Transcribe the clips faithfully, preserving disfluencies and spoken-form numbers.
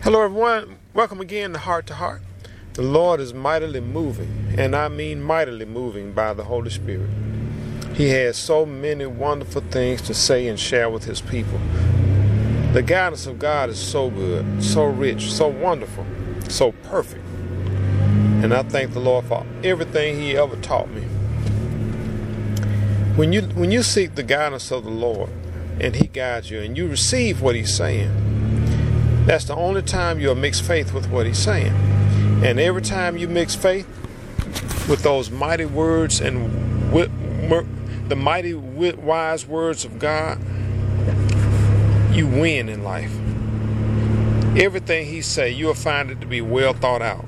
Hello everyone, welcome again to Heart to Heart. The Lord is mightily moving, and I mean mightily moving by the Holy Spirit. He has so many wonderful things to say and share with His people. The guidance of God is so good, so rich, so wonderful, so perfect. And I thank the Lord for everything He ever taught me. When you when you seek the guidance of the Lord and He guides you and you receive what He's saying, that's the only time you'll mix faith with what He's saying. And every time you mix faith with those mighty words and wi- the mighty wi- wise words of God, you win in life. Everything He say, you'll find it to be well thought out.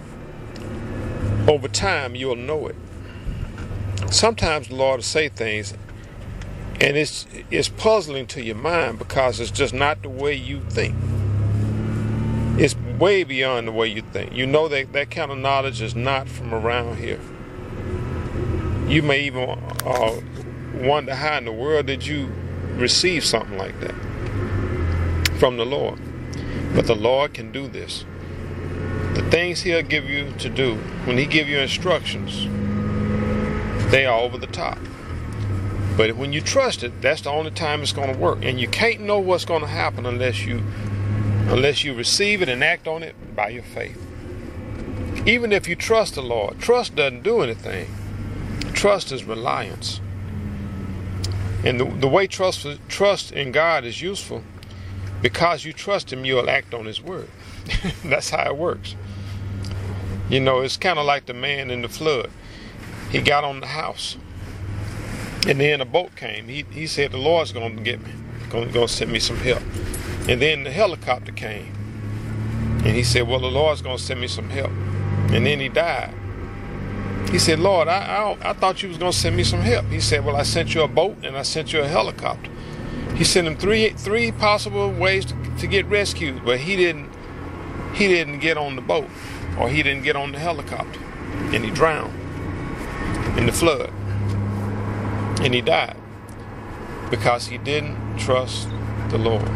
Over time, you'll know it. Sometimes the Lord will say things, and it's it's puzzling to your mind because it's just not the way you think. It's way beyond the way you think. You know that that kind of knowledge is not from around here. You may even uh, wonder how in the world did you receive something like that from the Lord. But the Lord can do this. The things He'll give you to do, when He give you instructions, they are over the top. But when you trust it, that's the only time it's going to work. And you can't know what's going to happen unless you unless you receive it and act on it by your faith. Even if you trust the Lord, trust doesn't do anything. Trust is reliance. And the, the way trust, trust in God is useful, because you trust Him, you'll act on His word. That's how it works. You know, it's kind of like the man in the flood. He got on the house, and then a boat came. He he said, the Lord's going to get me, going to send me some help. And then the helicopter came, and he said, well, the Lord's going to send me some help. And then he died. He said, Lord, I, I I thought you was going to send me some help. He said, well, I sent you a boat and I sent you a helicopter. He sent him three three possible ways to, to get rescued, but he didn't he didn't get on the boat, or he didn't get on the helicopter, and he drowned in the flood, and he died because he didn't trust the Lord.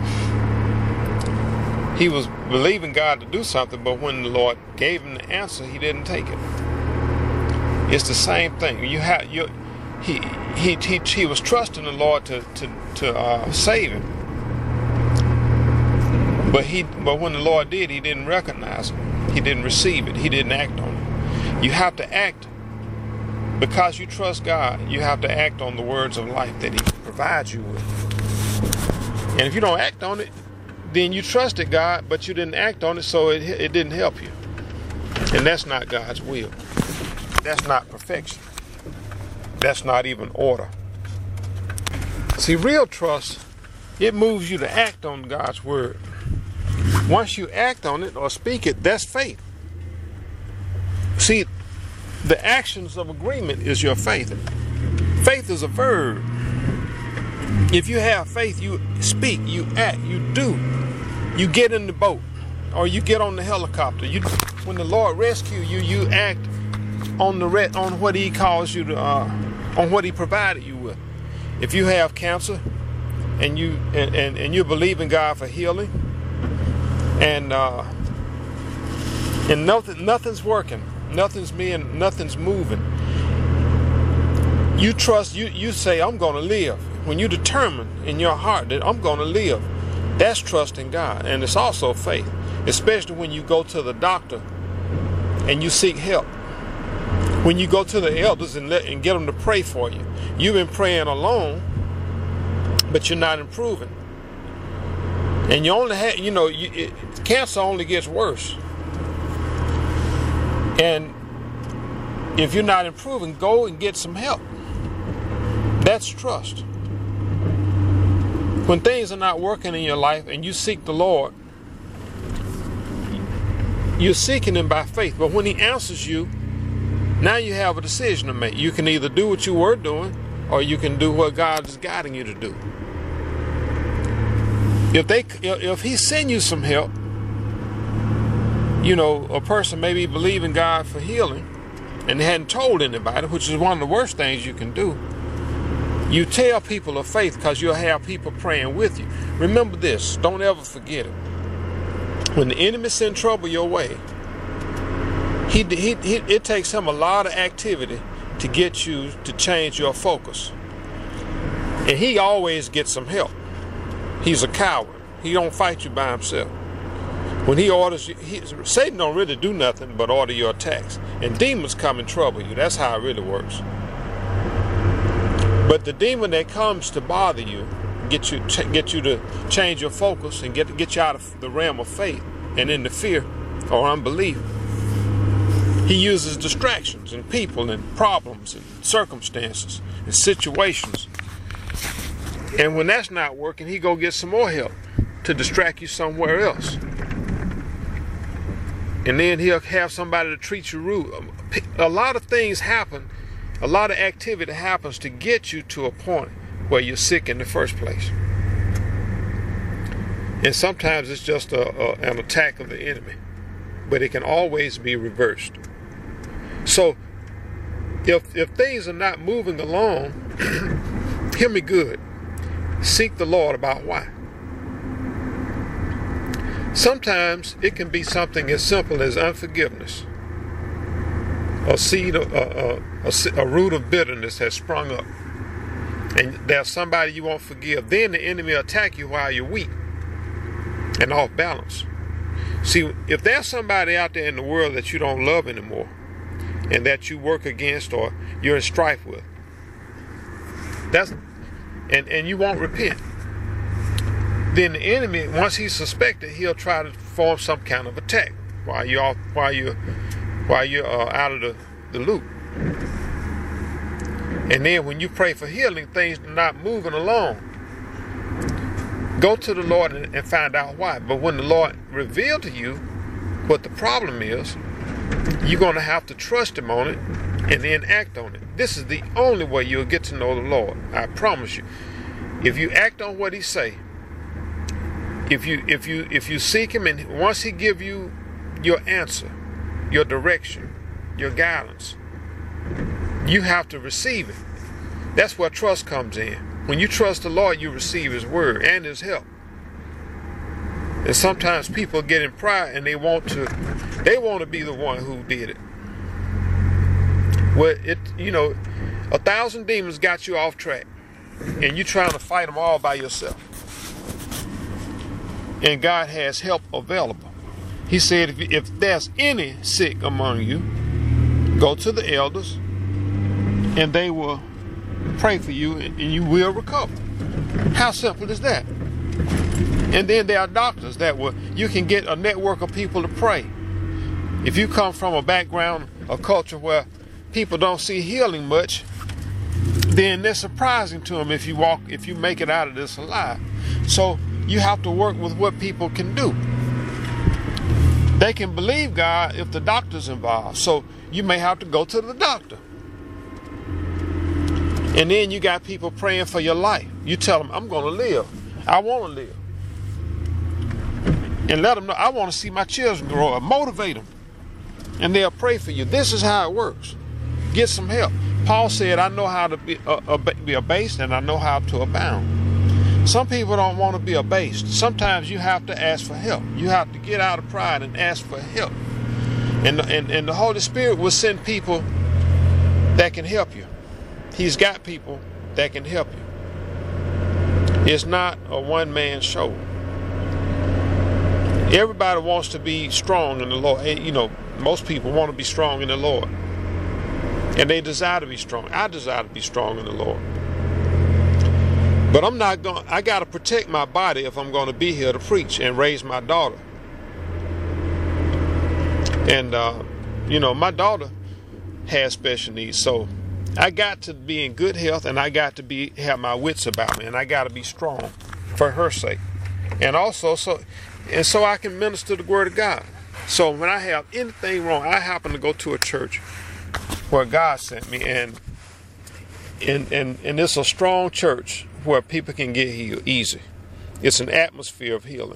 He was believing God to do something, but when the Lord gave him the answer, he didn't take it. It's the same thing. You have you, he he he he was trusting the Lord to to to uh, save him, but he but when the Lord did, he didn't recognize it. He didn't receive it. He didn't act on it. You have to act because you trust God. You have to act on the words of life that He provides you with. And if you don't act on it, then you trusted God, but you didn't act on it, so it it didn't help you. And that's not God's will. That's not perfection. That's not even order. See, real trust, it moves you to act on God's word. Once you act on it or speak it, that's faith. See, the actions of agreement is your faith. Faith is a verb. If you have faith, you speak, you act, you do. You get in the boat, or you get on the helicopter. You, when the Lord rescue you, you act on the re- on what He calls you to, uh, on what He provided you with. If you have cancer, and you and, and, and you believe in God for healing, and uh, and nothing nothing's working, nothing's being, nothing's moving. You trust. You you say, I'm going to live. When you determine in your heart that I'm going to live, that's trusting God. And it's also faith, especially when you go to the doctor and you seek help. When you go to the elders and, let, and get them to pray for you. You've been praying alone, but you're not improving. And you only have, you know, you, it, cancer only gets worse. And if you're not improving, go and get some help. That's trust. When things are not working in your life and you seek the Lord, you're seeking Him by faith. But when He answers you, now you have a decision to make. You can either do what you were doing, or you can do what God is guiding you to do. If they, if He send you some help, you know, a person maybe believing God for healing, and they hadn't told anybody, which is one of the worst things you can do. You tell people of faith, because you'll have people praying with you. Remember this, don't ever forget it. When the enemy sends trouble your way, he, he, he, it takes him a lot of activity to get you to change your focus. And he always gets some help. He's a coward. He don't fight you by himself. When he orders you, he, Satan don't really do nothing but order your attacks. And demons come and trouble you. That's how it really works. But the demon that comes to bother you, get you get you to change your focus and get get you out of the realm of faith and into fear or unbelief, he uses distractions and people and problems and circumstances and situations. And when that's not working, he go get some more help to distract you somewhere else. And then he'll have somebody to treat you rude. A lot of things happen, a lot of activity happens to get you to a point where you're sick in the first place. And sometimes it's just a, a, an attack of the enemy, but it can always be reversed. So if, if things are not moving along, hear me good. Seek the Lord about why. Sometimes it can be something as simple as unforgiveness. A seed, a, a, a, a root of bitterness has sprung up. And there's somebody you won't forgive. Then the enemy will attack you while you're weak and off balance. See, if there's somebody out there in the world that you don't love anymore and that you work against or you're in strife with, that's and, and you won't repent, then the enemy, once he's suspected, he'll try to form some kind of attack while you're off, while you're while you're uh, out of the, the loop. And then when you pray for healing, things are not moving along. Go to the Lord and, and find out why. But when the Lord reveals to you what the problem is, you're going to have to trust him on it and then act on it. This is the only way you'll get to know the Lord. I promise you. If you act on what he say, if you if you if you seek him, and once he give you your answer, your direction, your guidance, you have to receive it. That's where trust comes in. When you trust the Lord, you receive his word and his help. And sometimes people get in pride and they want to they want to be the one who did it. Well, it you know, a thousand demons got you off track, and you're trying to fight them all by yourself. And God has help available. He said, if, if there's any sick among you, go to the elders, and they will pray for you, and you will recover. How simple is that? And then there are doctors that will, you can get a network of people to pray. If you come from a background, a culture where people don't see healing much, then they're surprising to them if you walk, if you make it out of this alive. So you have to work with what people can do. They can believe God if the doctor's involved. So you may have to go to the doctor. And then you got people praying for your life. You tell them, I'm going to live. I want to live. And let them know, I want to see my children grow up. Motivate them. And they'll pray for you. This is how it works. Get some help. Paul said, I know how to be, uh, uh, be abased, and I know how to abound. Some people don't want to be abased. Sometimes you have to ask for help. You have to get out of pride and ask for help. And, and, and the Holy Spirit will send people that can help you. He's got people that can help you. It's not a one-man show. Everybody wants to be strong in the Lord. You know, most people want to be strong in the Lord. And they desire to be strong. I desire to be strong in the Lord. But I'm not going, I got to protect my body if I'm going to be here to preach and raise my daughter. And, uh, you know, my daughter has special needs. So I got to be in good health, and I got to be have my wits about me, and I got to be strong for her sake. And also, so, and so I can minister the word of God. So when I have anything wrong, I happen to go to a church where God sent me, and and and, and it's a strong church where people can get healed easy. It's an atmosphere of healing.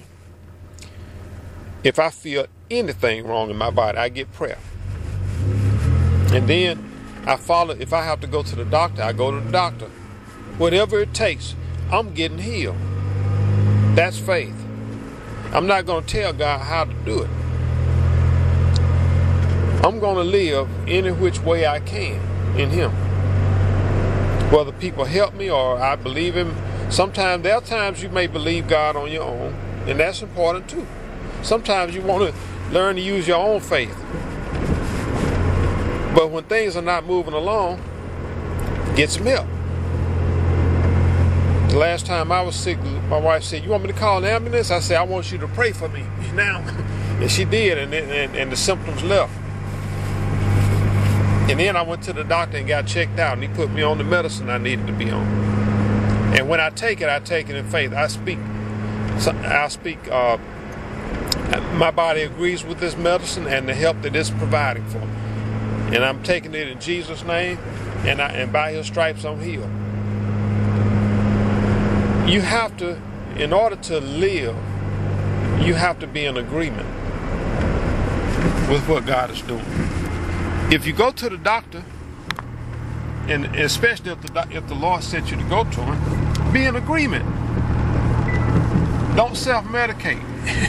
If I feel anything wrong in my body, I get prayer. And then I follow, if I have to go to the doctor, I go to the doctor. Whatever it takes, I'm getting healed. That's faith. I'm not going to tell God how to do it. I'm going to live any which way I can in him. Whether people help me or I believe him. Sometimes there are times you may believe God on your own, and that's important too. Sometimes you want to learn to use your own faith. But when things are not moving along, get some help. The last time I was sick, my wife said, "You want me to call an ambulance?" I said, "I want you to pray for me now." And she did, and, and, and the symptoms left. And then I went to the doctor and got checked out, and he put me on the medicine I needed to be on. And when I take it, I take it in faith. I speak, I speak, uh, my body agrees with this medicine and the help that it's providing for me. And I'm taking it in Jesus' name, and, I, and by his stripes I'm healed. You have to, in order to live, you have to be in agreement with what God is doing. If you go to the doctor, and especially if the, if the Lord sent you to go to him, be in agreement. Don't self-medicate.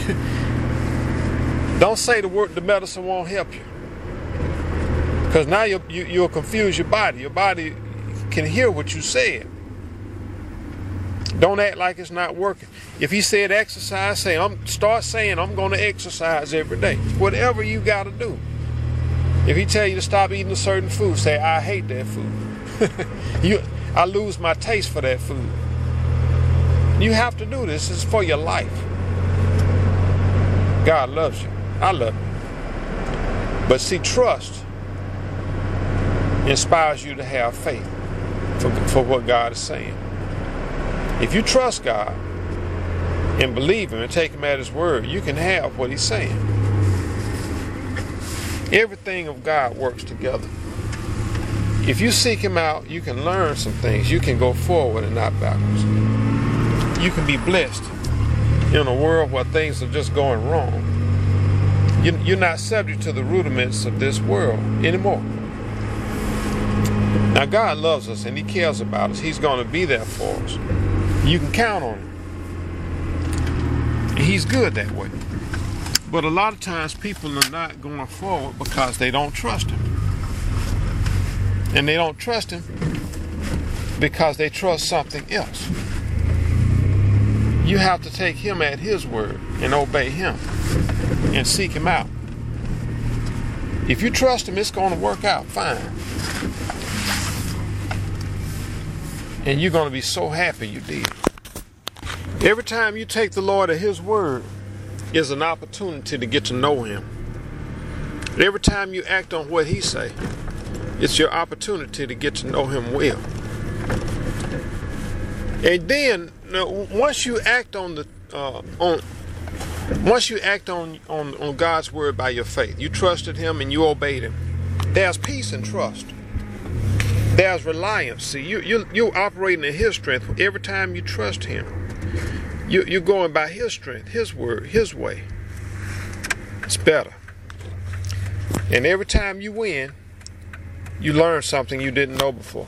Don't say the word, the medicine won't help you. Because now you, you, you'll confuse your body. Your body can hear what you said. Don't act like it's not working. If he said exercise, say, I'm, start saying, I'm going to exercise every day. Whatever you got to do. If he tell you to stop eating a certain food, say, I hate that food. you, I lose my taste for that food. You have to do this. It's for your life. God loves you. I love you. But see, trust inspires you to have faith for, for what God is saying. If you trust God and believe him and take him at his word, you can have what he's saying. Everything of God works together. If you seek him out, you can learn some things. You can go forward and not backwards. You can be blessed in a world where things are just going wrong. You're not subject to the rudiments of this world anymore. Now, God loves us and he cares about us. He's going to be there for us. You can count on him. He's good that way. But a lot of times people are not going forward because they don't trust him. And they don't trust him because they trust something else. You have to take him at his word and obey him and seek him out. If you trust him, it's going to work out fine. And you're going to be so happy you did. Every time you take the Lord at his word is an opportunity to get to know him. Every time you act on what he say, it's your opportunity to get to know him well. And then you know, once you act on the uh, on once you act on, on on God's word by your faith, you trusted him and you obeyed him. There's peace and trust. There's reliance. See, you you you're operating in his strength every time you trust him. You you're going by his strength, his word, his way. It's better. And every time you win, you learn something you didn't know before.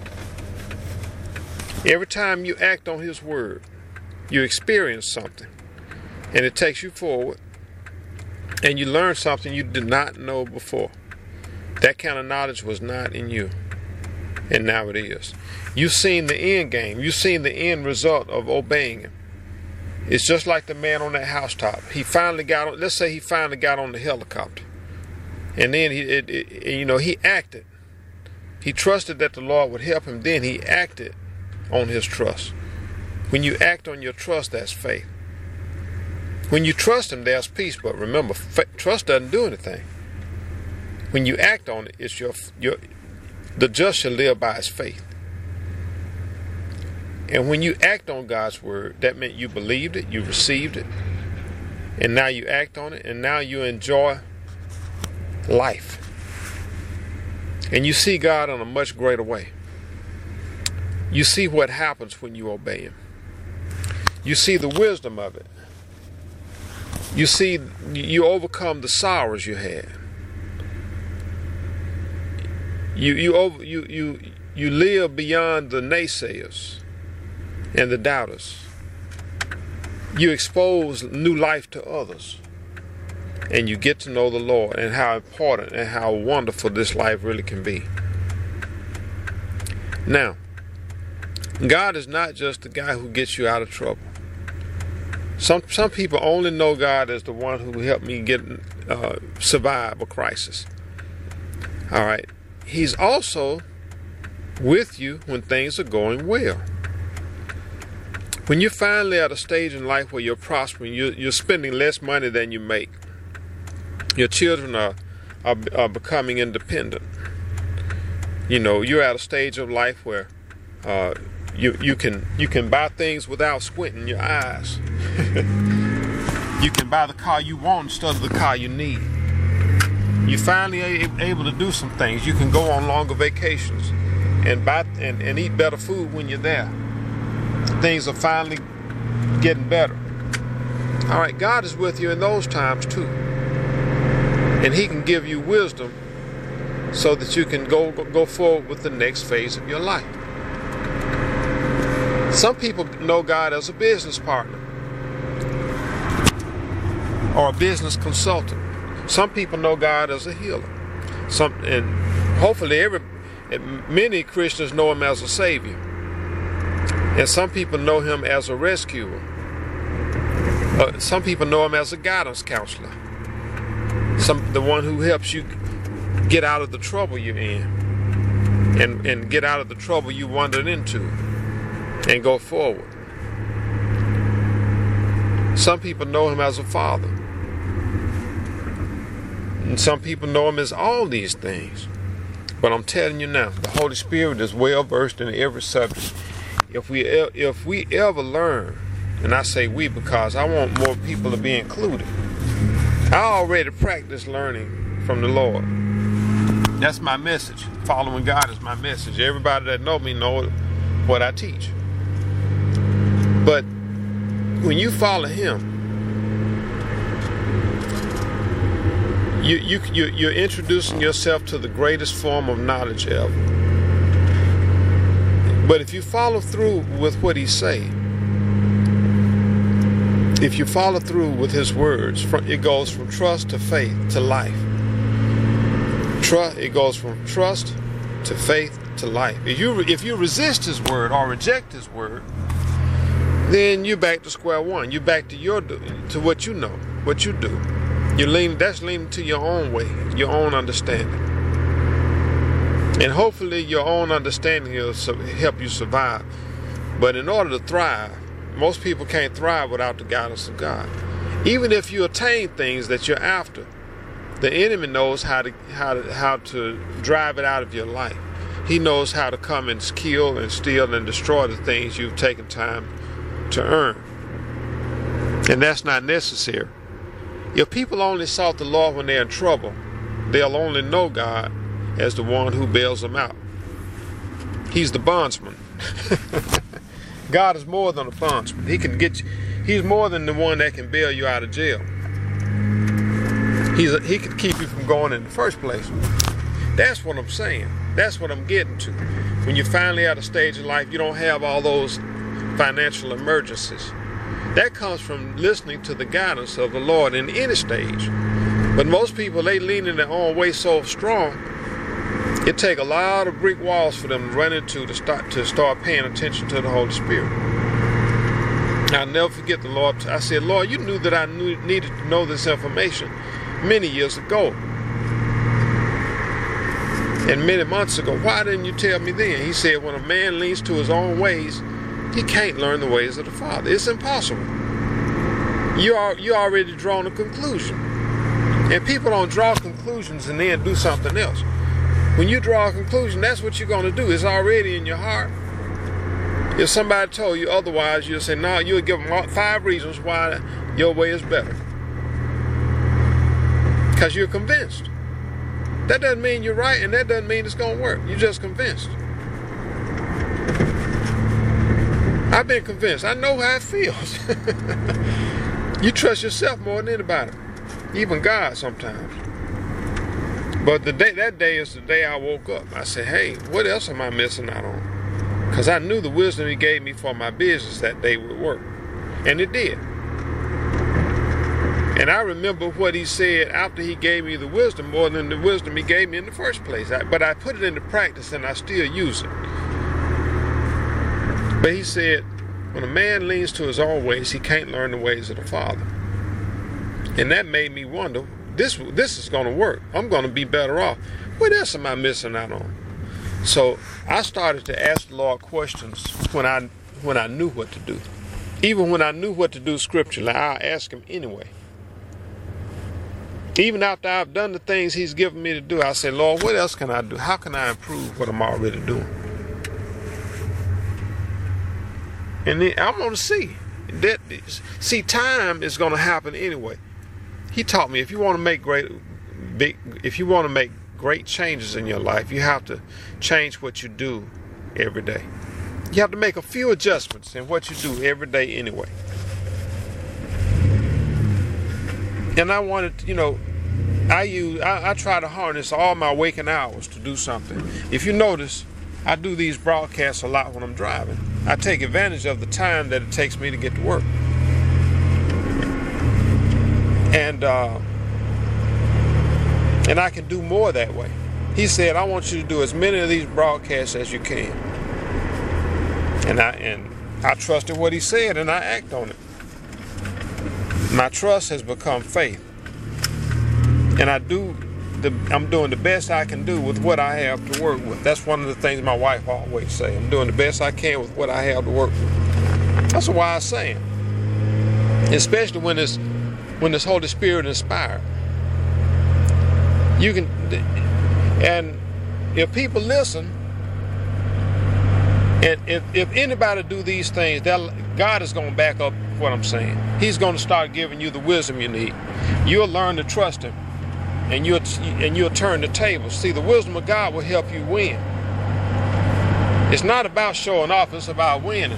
Every time you act on his word, you experience something. And it takes you forward. And you learn something you did not know before. That kind of knowledge was not in you. And now it is. You've seen the end game. You've seen the end result of obeying him. It's just like the man on that housetop. He finally got on, let's say he finally got on the helicopter. And then he, it, it, you know, he acted. He trusted that the Lord would help him. Then he acted on his trust. When you act on your trust, that's faith. When you trust him, there's peace. But remember, trust doesn't do anything. When you act on it, it's your your the just shall live by his faith. And when you act on God's word, that meant you believed it, you received it, and now you act on it, and now you enjoy life. And you see God in a much greater way. You see what happens when you obey him. You see the wisdom of it. You see, you overcome the sorrows you had. You you over you you you live beyond the naysayers and the doubters. you expose new life to others. And you get to know the Lord and how important and how wonderful this life really can be. Now, God is not just the guy who gets you out of trouble. Some some people only know God as the one who helped me get uh, survive a crisis. All right. He's also with you when things are going well. When you're finally at a stage in life where you're prospering, you're, you're spending less money than you make. Your children are, are are becoming independent. You know, you're at a stage of life where uh, you you can you can buy things without squinting your eyes. You can buy the car you want instead of the car you need. You're finally a- able to do some things. You can go on longer vacations and buy and, and eat better food when you're there. Things are finally getting better. All right, God is with you in those times too. And he can give you wisdom so that you can go, go go forward with the next phase of your life. Some people know God as a business partner or a business consultant. Some people know God as a healer. Some, and hopefully every, and many Christians know him as a savior. And some people know him as a rescuer. Uh, some people know him as a guidance counselor. Some, the one who helps you get out of the trouble you're in and, and get out of the trouble you wandered into and go forward. Some people know him as a father. And some people know him as all these things. But I'm telling you now, the Holy Spirit is well versed in every subject. If we, if we ever learn, and I say we because I want more people to be included, I already practice learning from the Lord. That's my message. Following God is my message. Everybody that know me know what I teach. But when you follow him, you, you, you, you're introducing yourself to the greatest form of knowledge ever. But if you follow through with what he's saying, if you follow through with his words, it goes from trust to faith to life. Trust, it goes from trust to faith to life. If you if you resist his word or reject his word, then you're back to square one. You're back to your to what you know, what you do. You lean. That's leaning to your own way, your own understanding, and hopefully your own understanding will help you survive. But in order to thrive, most people can't thrive without the guidance of God. Even if you attain things that you're after, the enemy knows how to how to how to drive it out of your life. He knows how to come and kill and steal and destroy the things you've taken time to earn. And that's not necessary. If people only sought the Lord when they're in trouble, they'll only know God as the one who bails them out. He's the bondsman. God is more than a bondsman. He can get you. He's more than the one that can bail you out of jail. He's a, he can keep you from going in the first place. That's what I'm saying. That's what I'm getting to. When you're finally at a stage in life, you don't have all those financial emergencies. That comes from listening to the guidance of the Lord in any stage. But most people, they lean in their own way so strong, it take a lot of brick walls for them to run into to start to start paying attention to the Holy Spirit. I'll never forget the Lord. I said, Lord, you knew that I knew, needed to know this information many years ago and many months ago. Why didn't you tell me then? He said, when a man leans to his own ways, he can't learn the ways of the Father. It's impossible. You are you already drawn a conclusion. And people don't draw conclusions and then do something else. When you draw a conclusion, that's what you're going to do. It's already in your heart. If somebody told you otherwise, you'll say, no, you'll give them five reasons why your way is better. Because you're convinced. That doesn't mean you're right, and that doesn't mean it's going to work. You're just convinced. I've been convinced. I know how it feels. You trust yourself more than anybody. Even God sometimes. But the day that day is the day I woke up. I said, hey, what else am I missing out on? Because I knew the wisdom he gave me for my business that day would work. And it did. And I remember what he said after he gave me the wisdom more than the wisdom he gave me in the first place. I, but I put it into practice and I still use it. But he said, when a man leans to his own ways, he can't learn the ways of the Father. And that made me wonder, this, this is going to work. I'm going to be better off. What else am I missing out on? So I started to ask the Lord questions when I, when I knew what to do. Even when I knew what to do scripturally, I'll ask him anyway. Even after I've done the things he's given me to do, I say, Lord, what else can I do? How can I improve what I'm already doing? And then I'm going to see. That, see, time is going to happen anyway. He taught me if you want to make great, big, if you want to make great changes in your life, you have to change what you do every day. You have to make a few adjustments in what you do every day anyway. And I wanted, you know, I use, I, I try to harness all my waking hours to do something. If you notice, I do these broadcasts a lot when I'm driving. I take advantage of the time that it takes me to get to work. And uh, and I can do more that way. He said, I want you to do as many of these broadcasts as you can. And I and I trusted what he said, and I act on it. My trust has become faith. And I do the I'm doing the best I can do with what I have to work with. That's one of the things my wife always say. I'm doing the best I can with what I have to work with. That's a wise saying. Especially when it's when this Holy Spirit inspired. You can, and if people listen, and if, if anybody do these things, God is going to back up what I'm saying. He's going to start giving you the wisdom you need. You'll learn to trust him, and you'll and you'll turn the tables. See, the wisdom of God will help you win. It's not about showing off, it's about winning.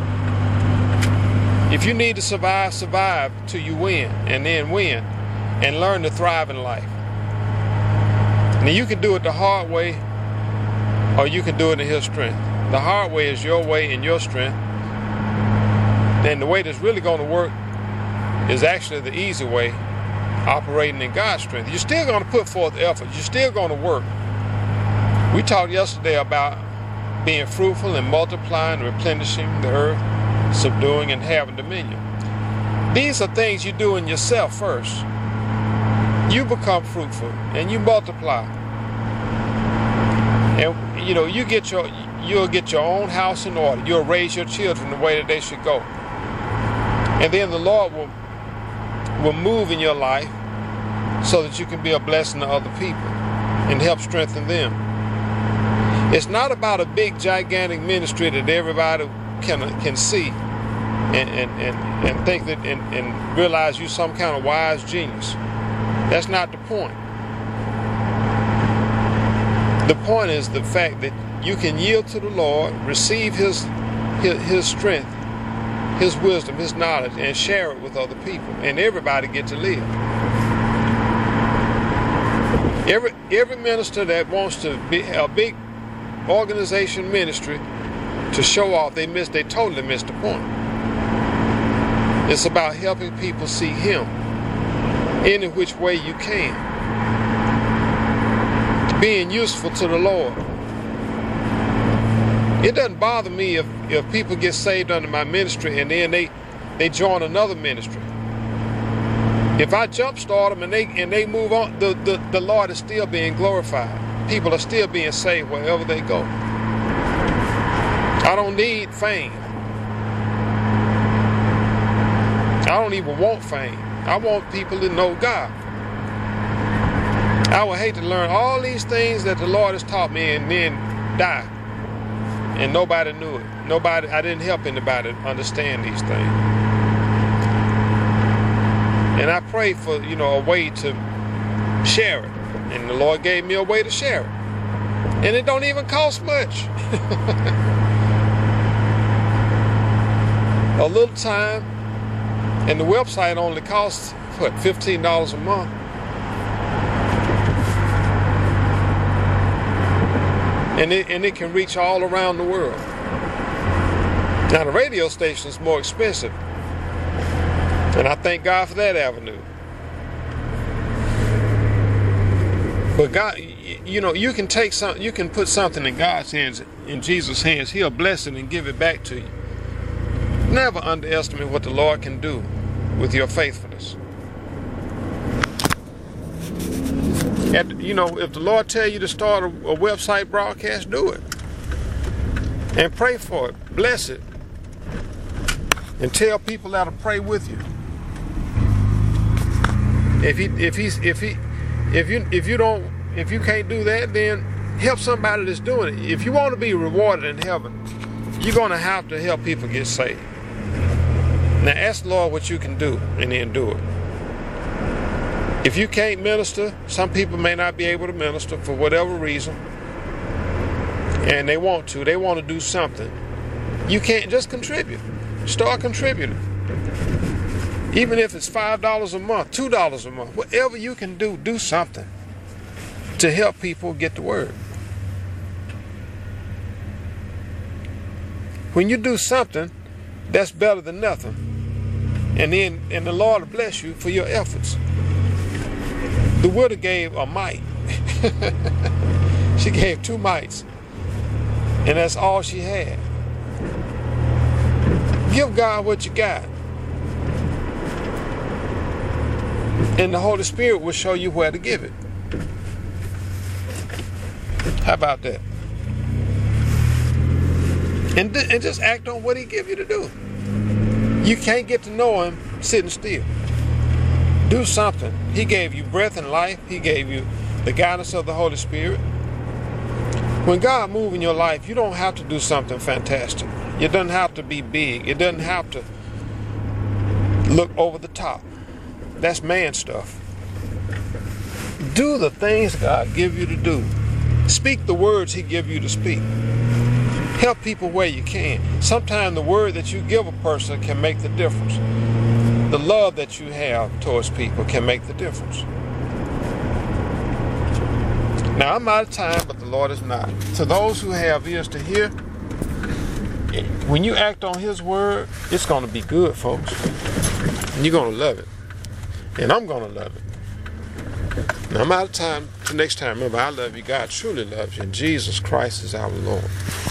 If you need to survive, survive till you win, and then win, and learn to thrive in life. Now you can do it the hard way, or you can do it in his strength. The hard way is your way and your strength. Then the way that's really going to work is actually the easy way, operating in God's strength. You're still going to put forth effort. You're still going to work. We talked yesterday about being fruitful and multiplying, replenishing the earth, subduing and having dominion. These are things you do in yourself first. You become fruitful and you multiply. And you know, you get your you'll get your own house in order. You'll raise your children the way that they should go. And then the Lord will will move in your life so that you can be a blessing to other people and help strengthen them. It's not about a big gigantic ministry that everybody can can see and and, and, and think that and, and realize you're some kind of wise genius. That's not the point. The point is the fact that you can yield to the Lord, receive his, his his strength, his wisdom, his knowledge, and share it with other people, and everybody get to live. Every every minister that wants to be a big organization ministry to show off, they miss they totally missed the point. It's about helping people see him any which way you can, being useful to the Lord. It doesn't bother me if, if people get saved under my ministry and then they, they join another ministry. If I jumpstart them and they and they move on, the, the, the Lord is still being glorified. People are still being saved wherever they go. I don't need fame. I don't even want fame. I want people to know God. I would hate to learn all these things that the Lord has taught me and then die. And nobody knew it. Nobody, I didn't help anybody understand these things. And I prayed for, you know, a way to share it. And the Lord gave me a way to share it. And it don't even cost much. A little time. And the website only costs, what, fifteen dollars a month? And it, and it can reach all around the world. Now the radio station is more expensive. And I thank God for that avenue. But God, you know, you can take some, you can put something in God's hands, in Jesus' hands. He'll bless it and give it back to you. Never underestimate what the Lord can do with your faithfulness. And, you know, if the Lord tell you to start a, a website broadcast, do it. And pray for it. Bless it. And tell people how to pray with you. If he, if he's, if he, if you, if you don't, if you can't do that, then help somebody that's doing it. If you want to be rewarded in heaven, you're going to have to help people get saved. Now ask the Lord what you can do, and then do it. If you can't minister, some people may not be able to minister for whatever reason, and they want to, they want to do something. You can't just contribute. Start contributing. Even if it's five dollars a month, two dollars a month, whatever you can do, do something to help people get the word. When you do something, that's better than nothing. And then, and the Lord will bless you for your efforts. The widow gave a mite. She gave two mites. And that's all she had. Give God what you got. And the Holy Spirit will show you where to give it. How about that? And, and just act on what he give you to do. You can't get to know him sitting still. Do something. He gave you breath and life. He gave you the guidance of the Holy Spirit. When God moves in your life, you don't have to do something fantastic. It doesn't have to be big. It doesn't have to look over the top. That's man stuff. Do the things God give you to do. Speak the words he give you to speak. Help people where you can. Sometimes the word that you give a person can make the difference. The love that you have towards people can make the difference. Now, I'm out of time, but the Lord is not. To those who have ears to hear, when you act on his word, it's going to be good, folks. And you're going to love it. And I'm going to love it. Now, I'm out of time. Till next time, remember, I love you. God truly loves you. And Jesus Christ is our Lord.